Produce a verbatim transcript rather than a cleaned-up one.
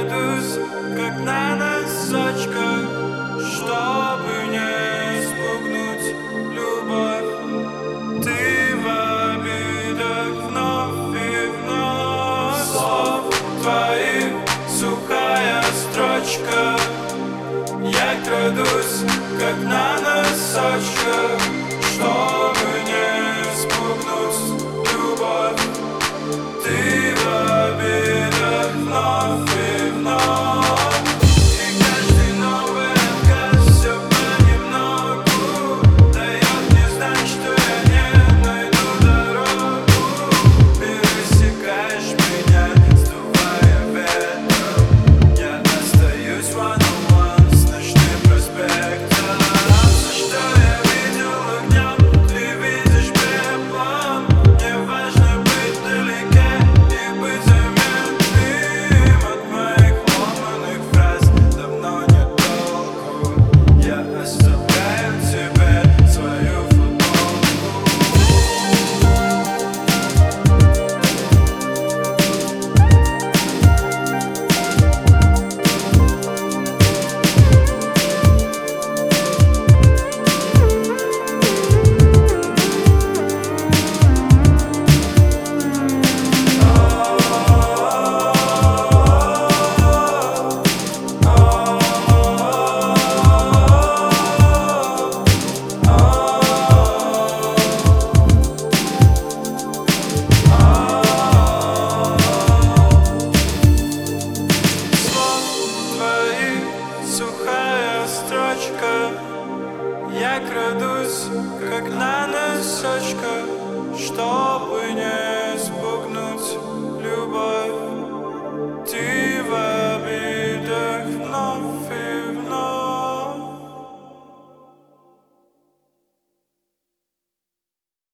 крадусь, как на носочках, чтобы не спугнуть любовь. Ты в обидах вновь и вновь. Слов твоих сухая строчка. Я крадусь, как на носочках, чтобы не спугнуть любовь. Ты в обидах вновь и вновь. И каждый новый отказ все понемногу дает мне знать, что я не найду дорогу. Пересекаешь меня, сдувая ветром. Я остаюсь one on one с ночным проспектом. Все, что я видел огнем, ты видишь пеплом. Мне важно быть вдалеке и быть заметным. От моих ломаных фраз давно нет толку. Я оставляю тебе свою футболку. Сухая строчка. Я крадусь, как на носочках, чтобы не